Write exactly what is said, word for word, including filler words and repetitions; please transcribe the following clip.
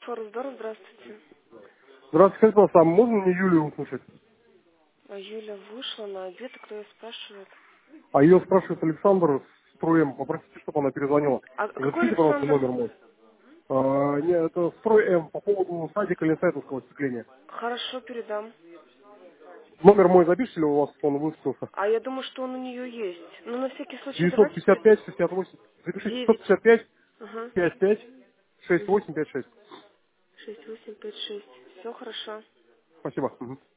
Форус-Дор, здравствуйте. Здравствуйте, скажите, пожалуйста, а можно мне Юлию услышать? А Юля вышла на обед, а кто ее спрашивает? А ее спрашивает Александр с Троем. Попросите, чтобы она перезвонила. А И какой запишите, пожалуйста, Александр? номер мой. А, не, это Строй М по поводу садика или сайтовского остекления. Хорошо, передам. Номер мой запишите, или у вас он высказался? А я думаю, что он у нее есть. Ну, на всякий случай, девятьсот давайте пятьдесят перед... пять шестьдесят восемь. Запишите девятьсот девять. пятьдесят пять Ага. пятьдесят пять шестьдесят Угу. восемь пятьдесят шесть. шесть, восемь, пять, шесть. Все хорошо. Спасибо. Мгм.